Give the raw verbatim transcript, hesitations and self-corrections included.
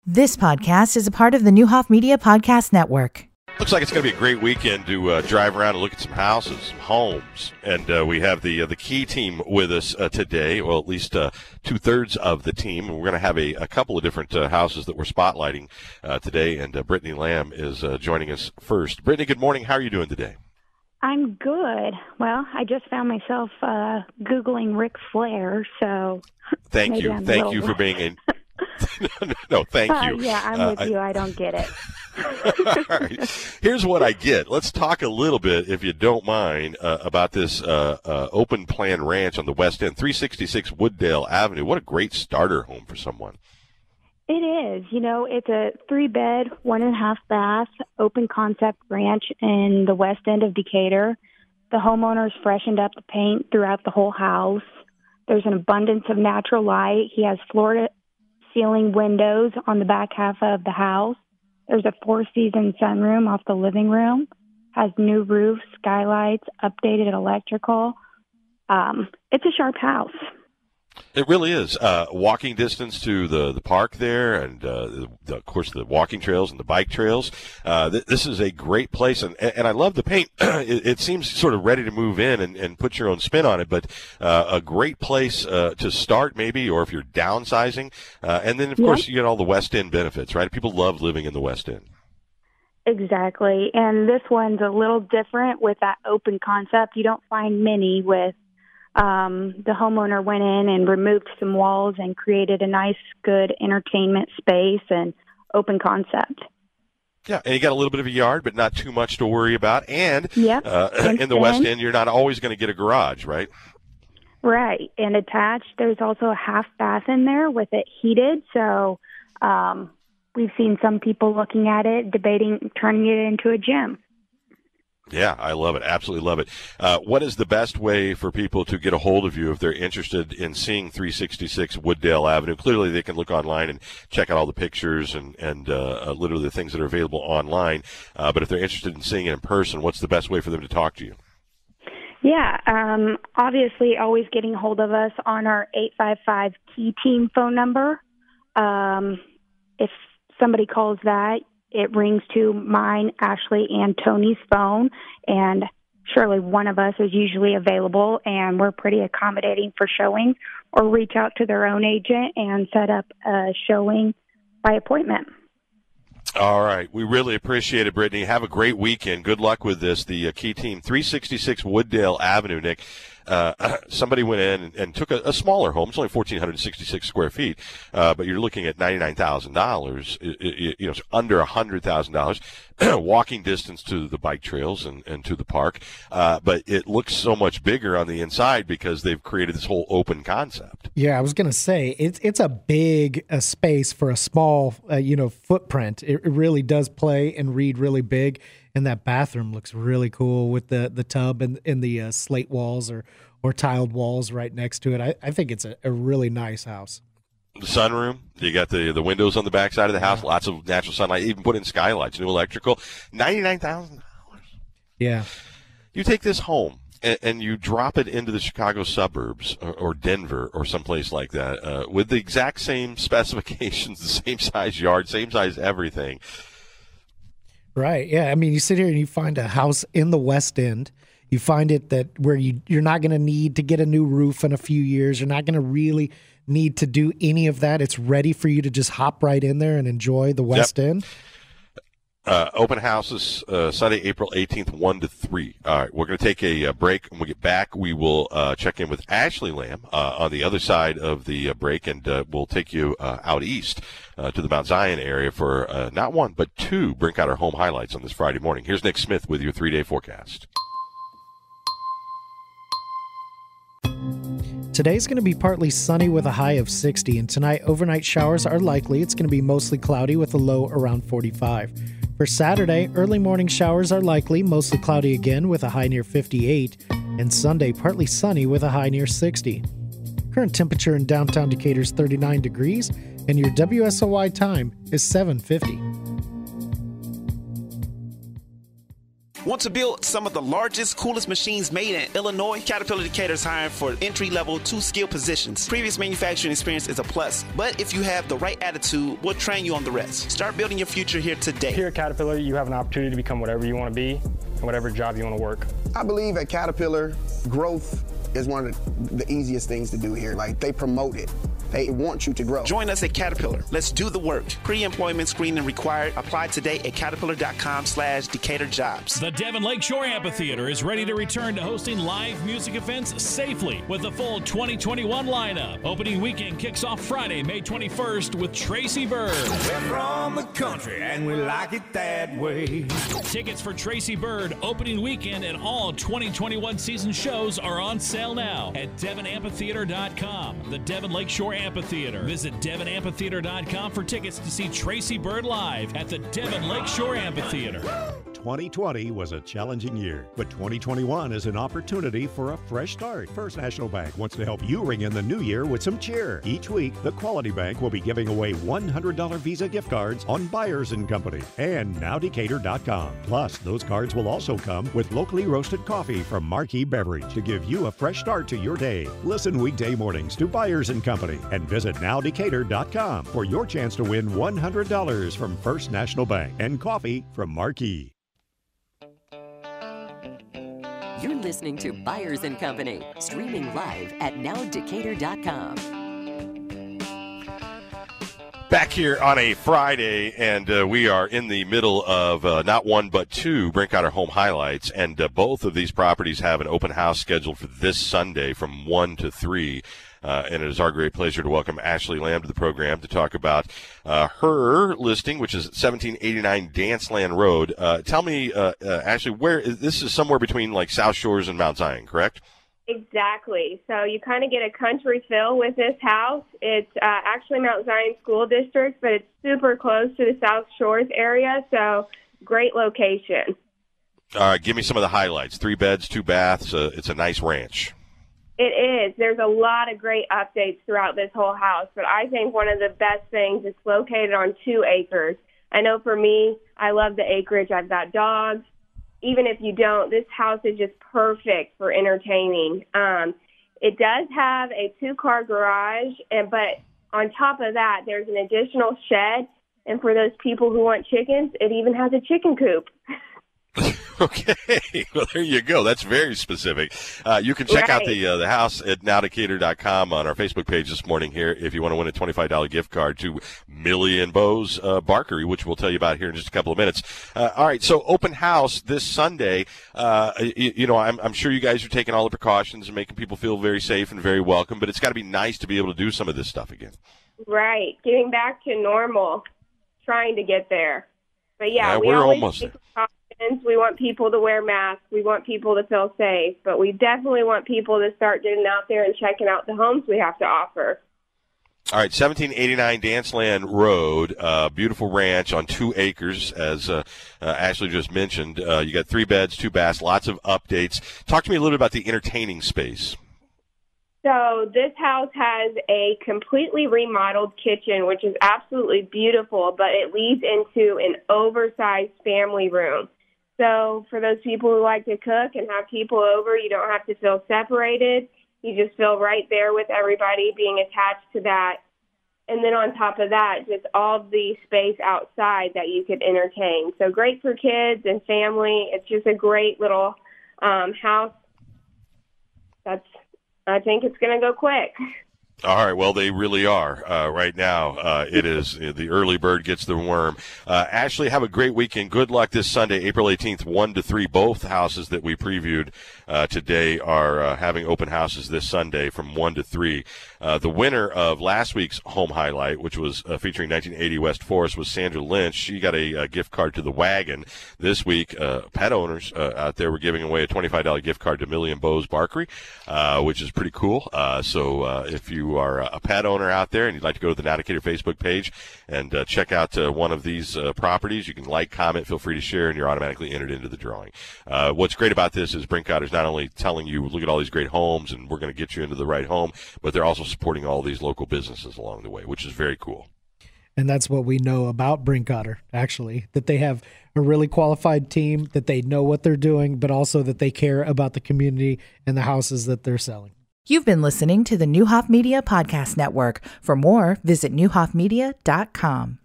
This podcast is a part of the Newhoff Media Podcast Network. Looks like it's going to be a great weekend to uh, drive around and look at some houses, some homes. And uh, we have the uh, the Key team with us uh, today, well, at least uh, two-thirds of the team. We're going to have a, a couple of different uh, houses that we're spotlighting uh, today, and uh, Brittany Lamb is uh, joining us first. Brittany, good morning. How are you doing today? I'm good. Well, I just found myself uh, Googling Ric Flair, so Thank you. I'm Thank a you little... for being a... no, no, thank uh, you. Yeah, I'm uh, with I... you. I don't get it. All right. Here's what I get. Let's talk a little bit, if you don't mind, uh, about this uh, uh, open plan ranch on the west end, three sixty-six Wooddale Avenue. What a great starter home for someone. It is. You know, it's a three-bed, one-and-a-half bath, open concept ranch in the west end of Decatur. The homeowners freshened up the paint throughout the whole house. There's an abundance of natural light. He has floor-to-ceiling windows on the back half of the house. There's a four-season sunroom off the living room. Has new roof, skylights, updated electrical. Um, it's a sharp house. It really is. Uh, walking distance to the, the park there, and uh, the, the, of course the walking trails and the bike trails. Uh, th- this is a great place, and and I love the paint. it, it seems sort of ready to move in and, and put your own spin on it, but uh, a great place uh, to start maybe, or if you're downsizing. Uh, and then, of Yep. course, you get all the West End benefits, right? People love living in the West End. Exactly. And this one's a little different with that open concept. You don't find many with um, the homeowner went in and removed some walls and created a nice, good entertainment space and open concept. Yeah, and you got a little bit of a yard, but not too much to worry about. And Yep. uh, in the West End, you're not always going to get a garage, right? Right. And attached, there's also a half bath in there with it heated. So um, we've seen some people looking at it, debating turning it into a gym. Yeah, I love it. Absolutely love it. Uh, what is the best way for people to get a hold of you if they're interested in seeing three sixty-six Wooddale Avenue? Clearly, they can look online and check out all the pictures and, and uh, literally the things that are available online. Uh, but if they're interested in seeing it in person, what's the best way for them to talk to you? Yeah, um, obviously always getting a hold of us on our eight five five Key Team phone number. Um, if somebody calls that, it rings to mine, Ashley, and Tony's phone, and surely one of us is usually available, and we're pretty accommodating for showings, or reach out to their own agent and set up a showing by appointment. All right. We really appreciate it, Brittany. Have a great weekend. Good luck with this. The uh, Key Team, three sixty-six Wooddale Avenue, Nick. Uh, somebody went in and, and took a, a smaller home. It's only one thousand four hundred sixty-six square feet, uh, but you're looking at ninety-nine thousand dollars. It, it, you know, it's under one hundred thousand dollars. Walking distance to the bike trails and, and to the park. Uh, but it looks so much bigger on the inside because they've created this whole open concept. Yeah, I was going to say, it's it's a big uh, space for a small, uh, you know, footprint. It, it really does play and read really big. And that bathroom looks really cool with the, the tub and, and the uh, slate walls or, or tiled walls right next to it. I, I think it's a, a really nice house. The sunroom, you got the the windows on the back side of the house, lots of natural sunlight, even put in skylights, new electrical, ninety-nine thousand dollars. Yeah. You take this home and, and you drop it into the Chicago suburbs or, or Denver or someplace like that uh, with the exact same specifications, the same size yard, same size everything. Right. Yeah. I mean, you sit here and you find a house in the West End. You find it that where you, you're not going to need to get a new roof in a few years. You're not going to really need to do any of that. It's ready for you to just hop right in there and enjoy the West Yep. End. Uh, open houses uh, Sunday, April eighteenth, one to three. All right, we're going to take a uh, break. When we get back, we will uh, check in with Ashley Lamb uh, on the other side of the uh, break, and uh, we'll take you uh, out east uh, to the Mount Zion area for uh, not one, but two Brinkotter home highlights on this Friday morning. Here's Nick Smith with your three-day forecast. Today's going to be partly sunny with a high of sixty, and tonight overnight showers are likely. It's going to be mostly cloudy with a low around forty-five. For Saturday, early morning showers are likely, mostly cloudy again with a high near fifty-eight, and Sunday partly sunny with a high near sixty. Current temperature in downtown Decatur is thirty-nine degrees, and your W S O Y time is seven fifty. Want to build some of the largest, coolest machines made in Illinois? Caterpillar Decatur is hiring for entry-level, two-skill positions. Previous manufacturing experience is a plus, but if you have the right attitude, we'll train you on the rest. Start building your future here today. Here at Caterpillar, you have an opportunity to become whatever you want to be and whatever job you want to work. I believe at Caterpillar, growth is one of the easiest things to do here. Like, they promote it. They want you to grow. Join us at Caterpillar. Let's do the work. Pre-employment screening required. Apply today at caterpillar.com slash Decatur jobs. The Devon Lakeshore Amphitheater is ready to return to hosting live music events safely with a full twenty twenty-one lineup. Opening weekend kicks off Friday, May twenty-first with Tracy Byrd. We're from the country and we like it that way. Tickets for Tracy Byrd opening weekend and all twenty twenty-one season shows are on sale now at devon amphitheater dot com. The Devon Lakeshore Amphitheater. Visit devon amphitheater dot com for tickets to see Tracy Byrd live at the Devon Lakeshore Amphitheater. twenty twenty was a challenging year, but twenty twenty-one is an opportunity for a fresh start. First National Bank wants to help you ring in the new year with some cheer. Each week, the Quality Bank will be giving away one hundred dollars Visa gift cards on Byers and Company and now decatur dot com. Plus, those cards will also come with locally roasted coffee from Marquee Beverage to give you a fresh start to your day. Listen weekday mornings to Byers and Company and visit now decatur dot com for your chance to win one hundred dollars from First National Bank and coffee from Marquee. You're listening to Byers and Company, streaming live at now decatur dot com. Back here on a Friday, and uh, we are in the middle of uh, not one but two Brinkotter Home Highlights, and uh, both of these properties have an open house scheduled for this Sunday from one to three. Uh, and it is our great pleasure to welcome Ashley Lamb to the program to talk about uh, her listing, which is seventeen eighty-nine Danceland Road. Uh, tell me, uh, uh, Ashley, where is, this is somewhere between like South Shores and Mount Zion, correct? Exactly. So you kind of get a country feel with this house. It's uh, actually Mount Zion School District, but it's super close to the South Shores area, so great location. All right, give me some of the highlights. Three beds, two baths. Uh, it's a nice ranch. It is. There's a lot of great updates throughout this whole house, but I think one of the best things is located on two acres. I know for me, I love the acreage. I've got dogs. Even if you don't, this house is just perfect for entertaining. Um, it does have a two-car garage, and but on top of that, there's an additional shed, and for those people who want chickens, it even has a chicken coop. Okay, well, there you go. That's very specific. Uh, you can check right. out the uh, the house at now decatur dot com on our Facebook page this morning here if you want to win a twenty-five dollars gift card to Millie and Bo's uh, Barkery, which we'll tell you about here in just a couple of minutes. Uh, all right, so open house this Sunday. Uh, you, you know, I'm, I'm sure you guys are taking all the precautions and making people feel very safe and very welcome, but it's got to be nice to be able to do some of this stuff again. Right, getting back to normal, trying to get there. But, yeah, yeah we we're always almost take there. precautions. We want people to wear masks. We want people to feel safe. But we definitely want people to start getting out there and checking out the homes we have to offer. All right, seventeen eighty-nine Danceland Road, uh, beautiful ranch on two acres, as uh, uh, Ashley just mentioned. Uh, you got three beds, two baths, lots of updates. Talk to me a little bit about the entertaining space. So this house has a completely remodeled kitchen, which is absolutely beautiful, but it leads into an oversized family room. So for those people who like to cook and have people over, you don't have to feel separated. You just feel right there with everybody being attached to that. And then on top of that, just all the space outside that you could entertain. So great for kids and family. It's just a great little um, house. That's, I think it's going to go quick. All right, well, they really are uh, right now. Uh, it is the early bird gets the worm. Uh, Ashley, have a great weekend. Good luck this Sunday, April eighteenth, one to three. Both houses that we previewed uh, today are uh, having open houses this Sunday from one to three. Uh, the winner of last week's home highlight, which was uh, featuring nineteen eighty West Forest, was Sandra Lynch. She got a, a gift card to the Wagon. This week, uh, pet owners uh, out there were giving away a twenty-five dollars gift card to Millie and Bo's Barkery, uh, which is pretty cool. Uh, so uh, if you are a pet owner out there and you'd like to go to the Now Decatur Facebook page and uh, check out uh, one of these uh, properties, you can like, comment, feel free to share, and you're automatically entered into the drawing. Uh, what's great about this is Brinkotter is not only telling you, look at all these great homes and we're going to get you into the right home, but they're also supporting all these local businesses along the way, which is very cool. And that's what we know about Brinkotter, actually, that they have a really qualified team, that they know what they're doing, but also that they care about the community and the houses that they're selling. You've been listening to the Newhoff Media Podcast Network. For more, visit newhoff media dot com.